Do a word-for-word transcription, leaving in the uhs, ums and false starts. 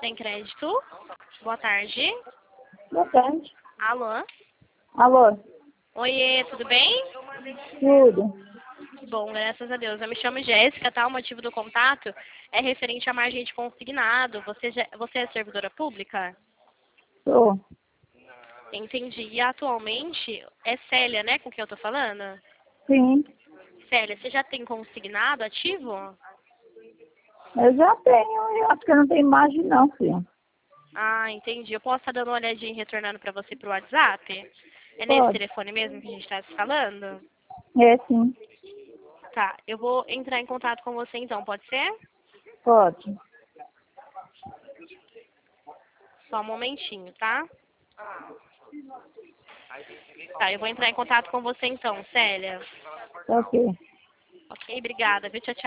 Sem crédito. Boa tarde. Boa tarde. Alô? Alô? Oiê, tudo bem? Tudo. Bom, graças a Deus. Eu me chamo Jéssica, tá? O motivo do contato é referente à margem de consignado. Você, já, você é servidora pública? Sou. Entendi. E atualmente é Célia, né, com quem eu tô falando? Sim. Célia, você já tem consignado ativo? Eu já tenho. Eu acho que eu não tenho margem não, filho. Ah, entendi. Eu posso estar dando uma olhadinha e retornando para você pro WhatsApp? É nesse Pode. telefone mesmo que a gente está se falando? É, sim. Tá, eu vou entrar em contato com você então, pode ser? Pode. Só um momentinho, tá? Tá, eu vou entrar em contato com você então, Célia. Ok. Ok, obrigada, viu? Tchau, tchau.